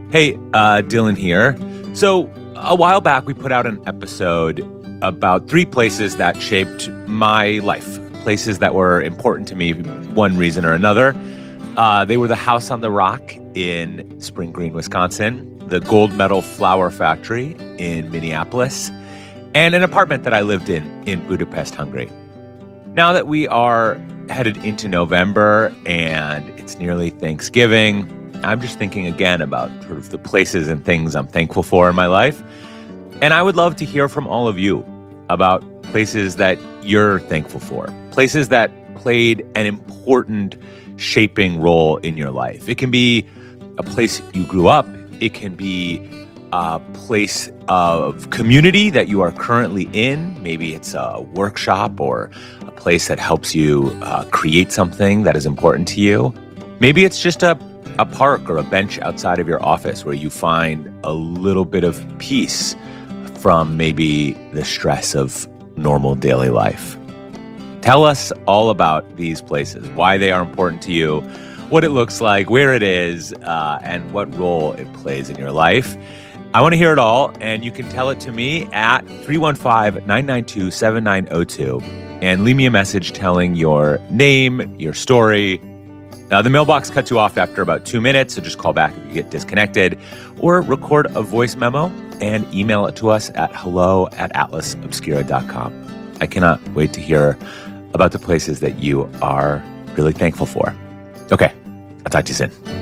Hey, Dylan here. So, a while back, we put out an episode about 3 places that shaped my life, places that were important to me, one reason or another. They were the House on the Rock in Spring Green, Wisconsin, the Gold Medal Flower Factory in Minneapolis, and an apartment that I lived in Budapest, Hungary. Now that we are headed into November and it's nearly Thanksgiving, I'm just thinking again about sort of the places and things I'm thankful for in my life. And I would love to hear from all of you about places that you're thankful for, places that played an important shaping role in your life. It can be a place you grew up. It can be a place of community that you are currently in. Maybe it's a workshop or a place that helps you create something that is important to you. Maybe it's just a park or a bench outside of your office where you find a little bit of peace from maybe the stress of normal daily life. Tell us all about these places, why they are important to you, what it looks like, where it is, and what role it plays in your life. I want to hear it all, and you can tell it to me at 315-992-7902 and leave me a message telling your name, your story. The mailbox cuts you off after about 2 minutes, so just call back if you get disconnected, or record a voice memo and email it to us at hello@atlasobscura.com. I cannot wait to hear about the places that you are really thankful for. Okay, I'll talk to you soon.